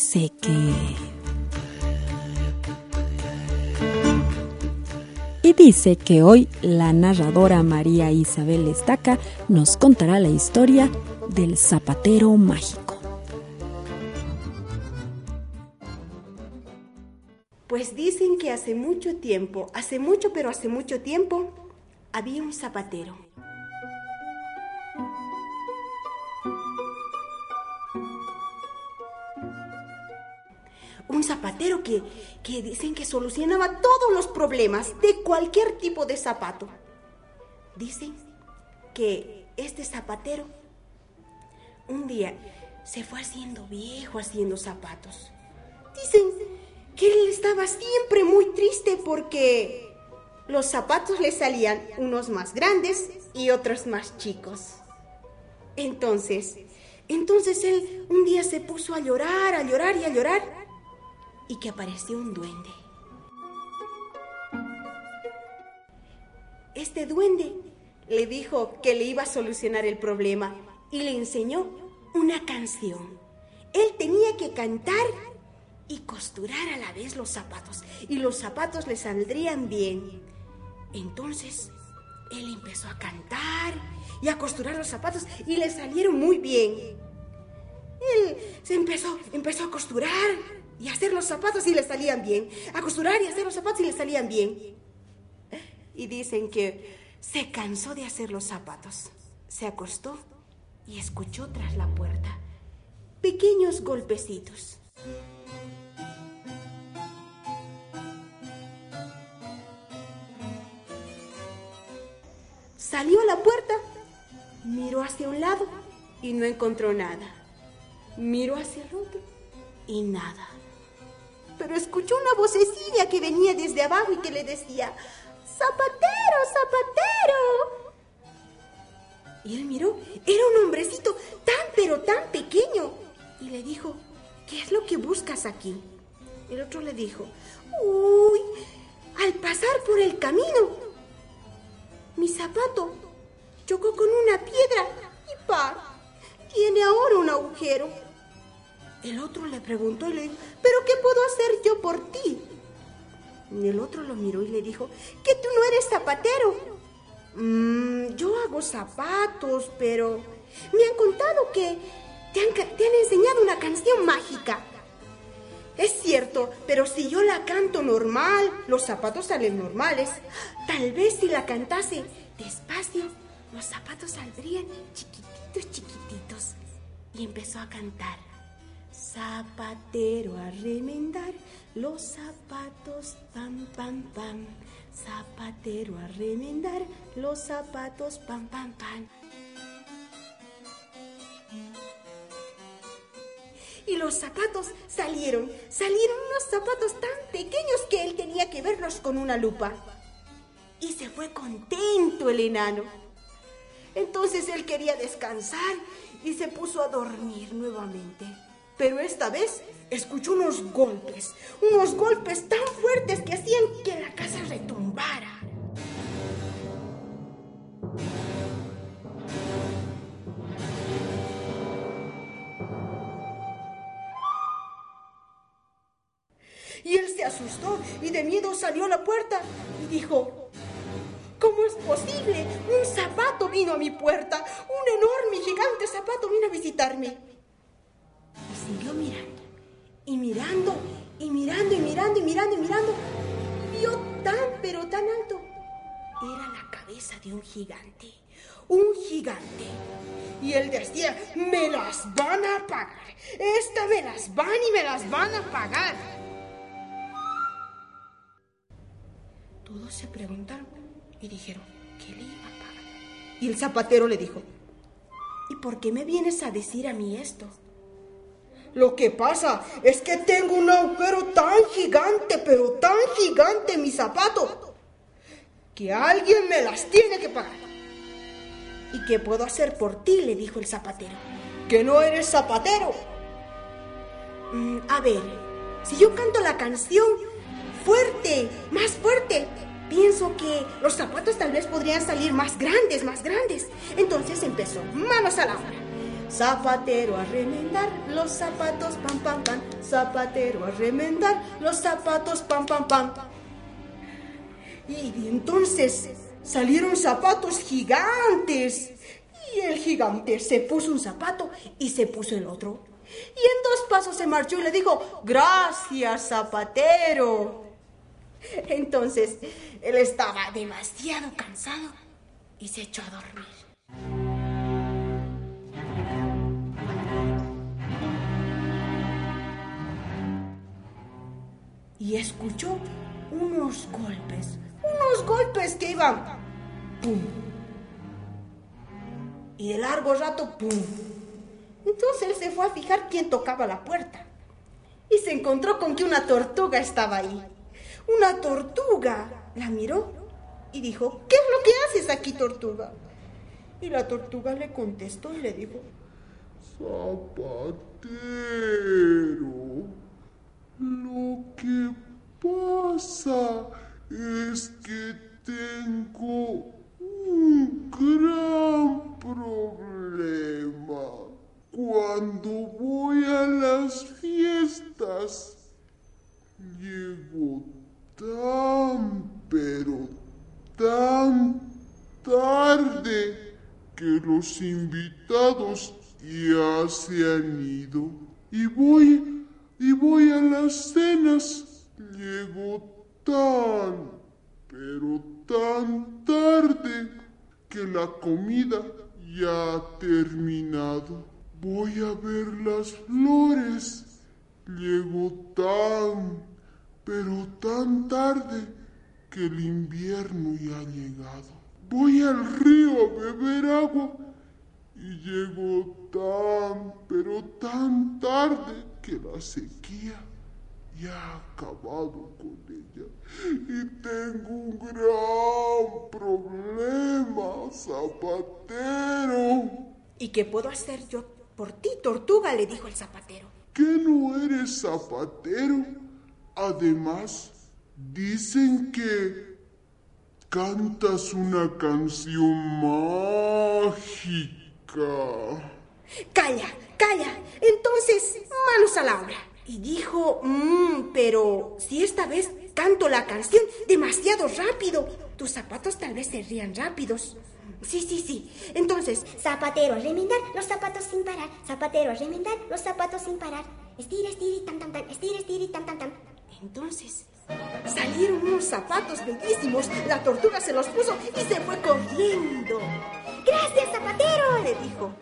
dice que... Y dice que hoy la narradora María Isabel Estaca nos contará la historia del zapatero mágico. Pues dicen que hace mucho tiempo, hace mucho tiempo, había un zapatero. Un zapatero que dicen que solucionaba todos los problemas de cualquier tipo de zapato. Dicen que este zapatero un día se fue haciendo viejo haciendo zapatos. Dicen que él estaba siempre muy triste porque los zapatos le salían unos más grandes y otros más chicos. Entonces él un día se puso a llorar y que apareció un duende. Este duende le dijo que le iba a solucionar el problema y le enseñó una canción. Él tenía que cantar y costurar a la vez los zapatos, y los zapatos le saldrían bien. Entonces él empezó a cantar y a costurar los zapatos y le salieron muy bien. Él se empezó a costurar y a hacer los zapatos y le salían bien, a costurar y a hacer los zapatos y le salían bien. Y dicen que se cansó de hacer los zapatos, se acostó y escuchó tras la puerta pequeños golpecitos. Salió a la puerta, miró hacia un lado y no encontró nada. Miró hacia el otro y nada. Pero escuchó una vocecilla que venía desde abajo y que le decía: ¡Zapatero, zapatero! Y él miró, era un hombrecito pero tan pequeño. Y le dijo: ¿qué es lo que buscas aquí? El otro le dijo: ¡uy! Al pasar por el camino, mi zapato chocó con una piedra y tiene ahora un agujero. El otro le preguntó y le dijo: ¿pero qué puedo hacer yo por ti? Y el otro lo miró y le dijo: que tú no eres zapatero. Yo hago zapatos, pero me han contado que te han enseñado una canción mágica. Es cierto, pero si yo la canto normal, los zapatos salen normales. Tal vez si la cantase despacio, los zapatos saldrían chiquititos, chiquititos. Y empezó a cantar: zapatero a remendar los zapatos, pam, pam, pam. Zapatero a remendar los zapatos, pam, pam, pam. Y los zapatos salieron unos zapatos tan pequeños que él tenía que verlos con una lupa. Y se fue contento el enano. Entonces él quería descansar y se puso a dormir nuevamente. Pero esta vez escuchó unos golpes tan fuertes que hacían que la casa retumbara. Y él se asustó y de miedo salió a la puerta y dijo: ¿cómo es posible? Un zapato vino a mi puerta, un enorme y gigante zapato vino a visitarme. Y siguió mirando, y mirando, y mirando, y mirando, y mirando, y mirando. Vio pero tan alto. Era la cabeza de un gigante. Y él decía: me las van a pagar. Esta me las van a pagar. Todos se preguntaron y dijeron: ¿qué le iba a pagar? Y el zapatero le dijo: ¿y por qué me vienes a decir a mí esto? Lo que pasa es que tengo un agujero tan gigante, pero tan gigante en mi zapato, que alguien me las tiene que pagar. ¿Y qué puedo hacer por ti?, le dijo el zapatero. ¿Que no eres zapatero? A ver, si yo canto la canción fuerte, más fuerte, pienso que los zapatos tal vez podrían salir más grandes. Entonces empezó: manos a la obra. Zapatero a remendar los zapatos, pam, pam, pam. Zapatero a remendar los zapatos, pam, pam, pam. Y entonces salieron zapatos gigantes. Y el gigante se puso un zapato y se puso el otro. Y en 2 pasos se marchó y le dijo: gracias, zapatero. Entonces él estaba demasiado cansado y se echó a dormir. Y escuchó unos golpes que iban pum, y de largo rato pum. Entonces él se fue a fijar quién tocaba la puerta y se encontró con que una tortuga estaba ahí. Una tortuga la miró y dijo: ¿qué es lo que haces aquí, tortuga? Y la tortuga le contestó y le dijo: zapatero, lo que pasa es que tengo un gran problema. Cuando voy a las fiestas, llego tan, pero tan tarde que los invitados ya se han ido. Y voy a las cenas, llego tan, pero tan tarde que la comida ya ha terminado. Voy a ver las flores, llego tan, pero tan tarde que el invierno ya ha llegado. Voy al río a beber agua y llego tan, pero tan tarde que la sequía ya ha acabado con ella. Y tengo un gran problema, zapatero. ¿Y qué puedo hacer yo por ti, tortuga?, le dijo el zapatero. ¿Que no eres zapatero? Además, dicen que cantas una canción mágica. Calla. Entonces, manos a la obra. Y dijo: pero si esta vez canto la canción demasiado rápido, tus zapatos tal vez se rían rápidos. Sí. Entonces, zapatero a remendar los zapatos sin parar. Zapatero a remendar los zapatos sin parar. Estira, tam, tam, tam. Estira, tam, tam, tam. Entonces salieron unos zapatos bellísimos. La tortuga se los puso y se fue corriendo. ¡Gracias, zapatero!, le dijo.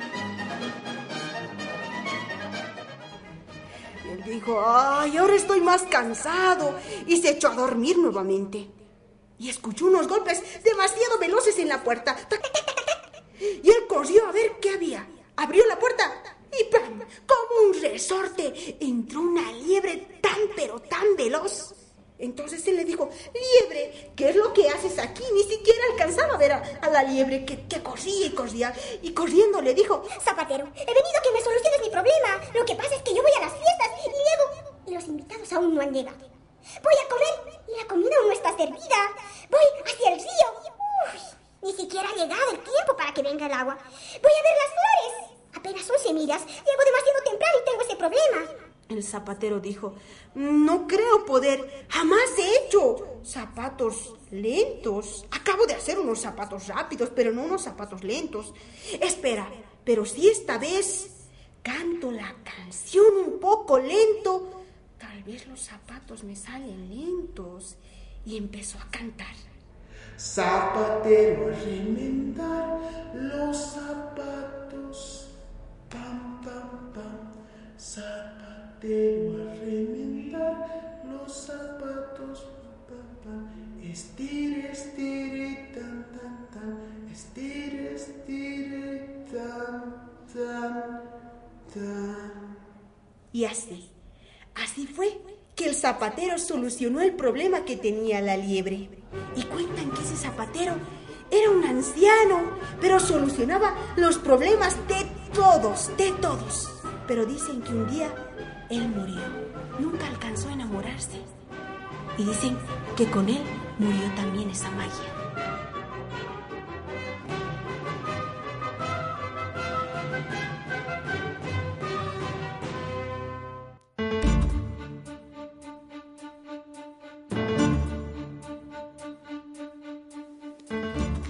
Él dijo: ¡ay, ahora estoy más cansado! Y se echó a dormir nuevamente. Y escuchó unos golpes demasiado veloces en la puerta. Y él corrió a ver qué había. Abrió la puerta y ¡pam! Como un resorte entró una liebre tan, pero tan veloz. Entonces él le dijo: liebre, ¿qué es lo que haces aquí? Ni siquiera alcanzaba a ver a la liebre que corría. Y corriendo le dijo: zapatero, he venido a que me soluciones mi problema. Lo que pasa es que yo voy a las fiestas y llego y los invitados aún no han llegado. Voy a comer y la comida aún no está servida. Voy hacia el río. Ni siquiera ha llegado el tiempo para que venga el agua. Voy a ver las flores. Apenas son semillas. Llego demasiado temprano y tengo ese problema. El zapatero dijo: no creo poder. Jamás he hecho zapatos lentos. Acabo de hacer unos zapatos rápidos, pero no unos zapatos lentos. Espera, pero si esta vez canto la canción un poco lento, tal vez los zapatos me salen lentos. Y empezó a cantar: zapatero a remendar los zapatos, pam, pam, pam. Zapatero a remendar los zapatos, pam, pam. Estire, tan, tan, tan. Estire, tan, tan, tan. Y así fue que el zapatero solucionó el problema que tenía la liebre. Y cuentan que ese zapatero era un anciano, pero solucionaba los problemas de todos. Pero dicen que un día él murió. Nunca alcanzó a enamorarse. Y dicen que con él murió también esa magia.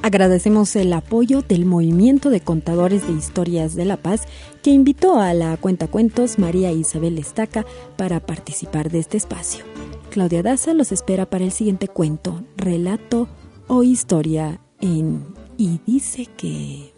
Agradecemos el apoyo del Movimiento de Contadores de Historias de La Paz, que invitó a la cuentacuentos María Isabel Estaca para participar de este espacio. Claudia Daza los espera para el siguiente cuento, relato o historia en Y dice que...